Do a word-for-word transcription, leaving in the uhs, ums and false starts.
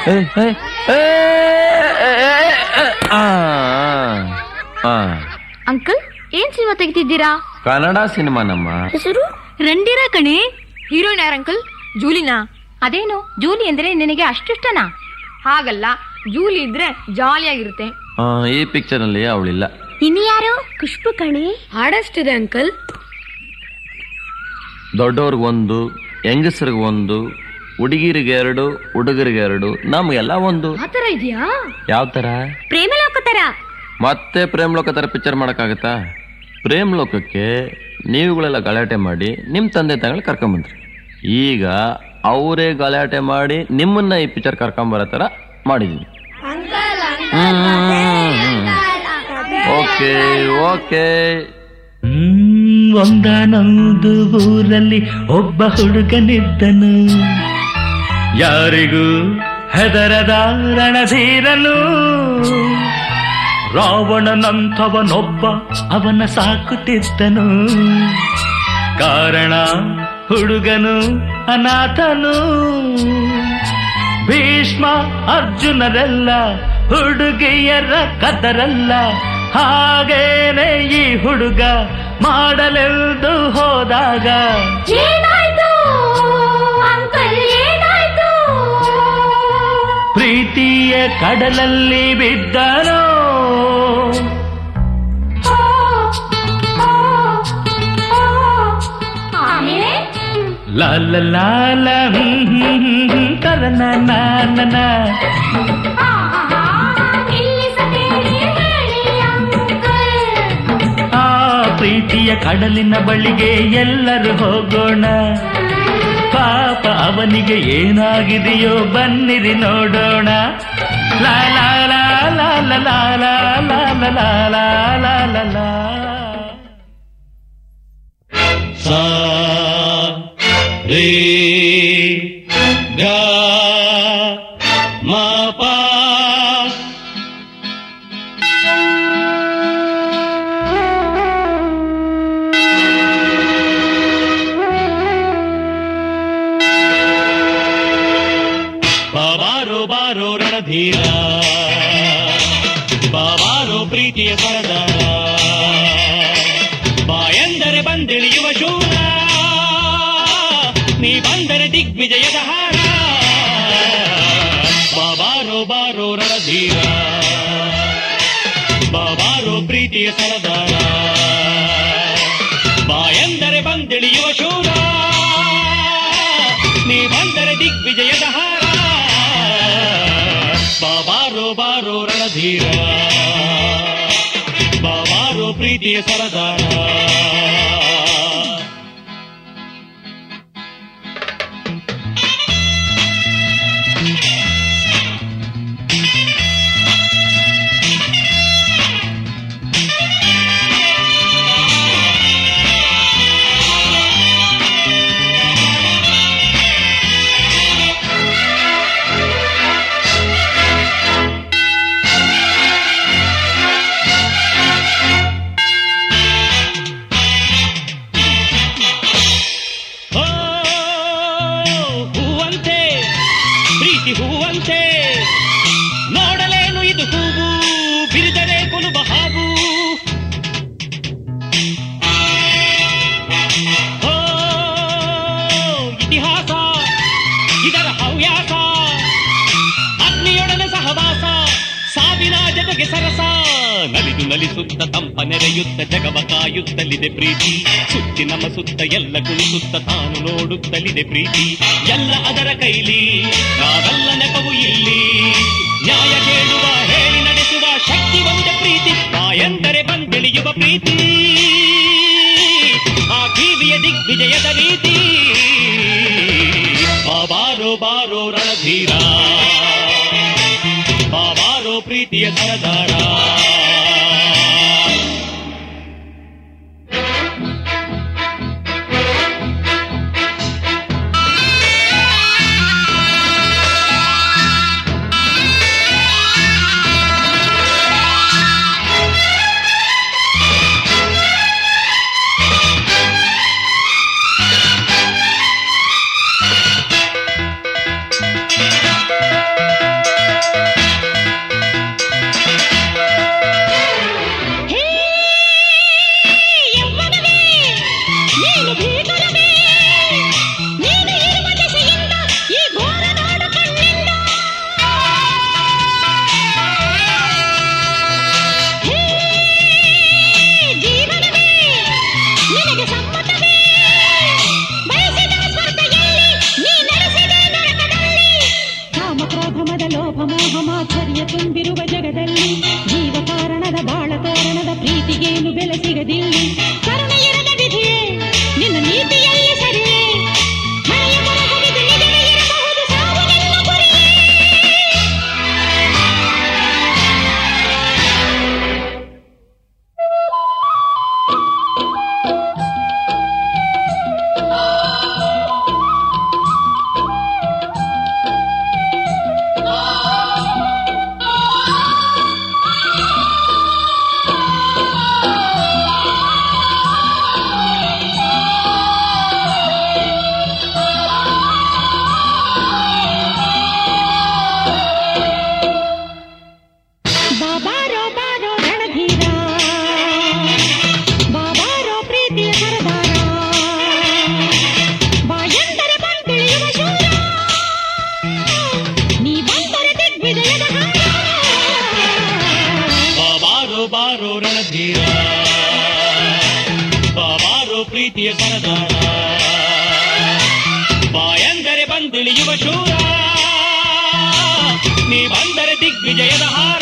Uncle ಏನ್ cinema ತೆಗಿತಿದ್ದೀರಾ? Kannada cinema. ನಮ್ಮ ಹೆಸರು ರಂಡಿರಾ ಕಣೆ. ಹೀರೋಯಿನ್ ಯಾರ ಅಂಕಲ್? ಜೂಲಿನಾ? ಅದೇನು ಜೂಲಿ ಅಂದ್ರೆ ನಿನಗೆ ಅಷ್ಟಿಷ್ಟನಾ? ಹಾಗಲ್ಲ, ಜೂಲಿ ಇದ್ರೆ ಜಾಲಿಯಾಗಿರುತ್ತೆ. ಈ ಪಿಕ್ಚರ್ ನಲ್ಲಿ ಅವಳಿಲ್ಲ. ಇನ್ನು ಯಾರು? ಖುಷ್ಬು ಕಣೆ. ಹಾಡಷ್ಟಿದೆ ಅಂಕಲ್. ದೊಡ್ಡವ್ರಿಗೆ ಒಂದು, ಹೆಂಗಸರಿಗೆ ಒಂದು, ಹುಡುಗಿರಿಗೆ ಎರಡು, ಹುಡುಗರಿಗೆ ಎರಡು, ನಮ್ಗೆಲ್ಲ ಒಂದು. ಆತರ ಇದೆಯಾ? ಯಾವ ತರ? ಪ್ರೇಮ ಲೋಕ ತರ. ಮತ್ತೆ ಪ್ರೇಮ್ ಲೋಕ ತರ ಪಿಕ್ಚರ್ ಮಾಡಕ್ಕಾಗತ್ತಾ? ಪ್ರೇಮ್ ಲೋಕಕ್ಕೆ ನೀವುಗಳೆಲ್ಲ ಗಲಾಟೆ ಮಾಡಿ ನಿಮ್ ತಂದೆ ತಾಯಿಗಳು ಕರ್ಕೊಂಬಂದ್ರಿ. ಈಗ ಅವರೇ ಗಲಾಟೆ ಮಾಡಿ ನಿಮ್ಮನ್ನ ಈ ಪಿಕ್ಚರ್ ಕರ್ಕೊಂಬರೋ ತರ ಮಾಡಿದೀನಿ. Okay okay. ಹ್ಮ್ ಒಂದಾನೊಂದು ಊರಲ್ಲಿ ಒಬ್ಬ ಹುಡುಗನಿದ್ದನು, ಯಾರಿಗೂ ಹೆದರದ ರಣಧೀರನು. ರಾವಣನಂಥವನೊಬ್ಬ ಅವನ ಸಾಕುತ್ತಿದ್ದನು, ಕಾರಣ ಹುಡುಗನು ಅನಾಥನು. ಭೀಷ್ಮ ಅರ್ಜುನರೆಲ್ಲ ಹುಡುಗಿಯರ ಕದರಲ್ಲ, ಹಾಗೇನೆ ಈ ಹುಡುಗ ಮಾಡಲೆಂದು ಹೋದಾಗ ಪ್ರೀತಿಯ ಕಡಲಲ್ಲಿ ಬಿದ್ದನೋ. ಲಾಲ ಲಾಲ ತರನ ನಾನನ. ಆ ಪ್ರೀತಿಯ ಕಡಲಿನ ಬಳಿಗೆ ಎಲ್ಲರೂ ಹೋಗೋಣ, ಪಾಪ ಅವನಿಗೆ ಏನಾಗಿದೆಯೋ ಬನ್ನಿರಿ ನೋಡೋಣ. ಲಾ ಲಾ ಲಾ ಲಾ ಲಾ ಲಾ ಲಾ ಲಾ ಲಾ ಲಾ ಲಾ ಲಾ. ಸಾ ರೇ ಗಾ ಮಾ ಪಾ. ಬಾಬಾರೋ ಬಾರೋ ರಣಧೀರ, ಬಾಬಾರೋ ಪ್ರೀತಿಯ ಸರದಾರ, ಬಾಯಂದರೆ ಬಂದಿಳಿಯುವ ಶೂರ, ನೀ ಬಂದರೆ ದಿಗ್ವಿಜಯದ ಹಾರ. ಬಾಬಾರೋ ಬಾರೋ ರಣಧೀರ, ಬಾಬಾರೋ ಪ್ರೀತಿಯ ಸರದಾರ, ಬಾಯಂದರೆ ಬಂದಿಳಿಯುವ ಶೂರ, ನೀ ಬಂದರೆ ದಿಗ್ವಿಜಯದ ಹಾರ. ಬಾಬಾರೋ ಬಾರೋ ರಣಧೀರ, ಬಾಬಾರೋ ಪ್ರೀತಿಯ ಸರದಾರ. ಹೂವಂತೆ ನೋಡಲೇನು ಇದು ಹೂವು, ಬಿರಿದರೆ ಕೊಲುಬ ಹಾವು. ಓ ಇತಿಹಾಸ ಇದರ ಹವ್ಯಾಸ, ಅಗ್ನಿಯೊಡನೆ ಸಹವಾಸ, ಸಾವಿನ ಜೊತೆಗೆ ಸರಸ. ನಲಿದು ನಲಿಸುತ್ತ ತಂಪ ನೆರೆಯುತ್ತ ಜಗವ ಕಾಯುತ್ತಲಿದೆ ಪ್ರೀತಿ, ಸುತ್ತಿ ನಮ್ಮ ಸುತ್ತ ಎಲ್ಲ ಕುಣಿಸುತ್ತ ತಾನು ನೋಡುತ್ತಲಿದೆ ಪ್ರೀತಿ. ಎಲ್ಲ ಅದರ ಕೈಲಿ, ನಾವೆಲ್ಲ ನೆಪವು ಇಲ್ಲಿ, ನ್ಯಾಯ ಕೇಳುವ ಹೇಳಿ ನಡೆಸುವ ಶಕ್ತಿ ಒಂದೇ ಪ್ರೀತಿ. ಬಾಯಂದರೆ ಬಂದಿಳಿಯುವ ಪ್ರೀತಿ, ಆ ಕಿವಿಯ ದಿಗ್ವಿಜಯದ ರೀತಿ. ಬಾಬಾರೋ ಬಾರೋ ರಣಧೀರ, ಬಾಬಾರೋ ಪ್ರೀತಿಯ ಸರದಾರ. ಪ್ರೀತಿಯ ಸರದಾರ. ಬಾಯಂದರೆ ಬಂದಿಳಿಯುವ ಶೂರ, ನೀ ಬಂದರೆ ದಿಗ್ವಿಜಯದ ಹಾರ.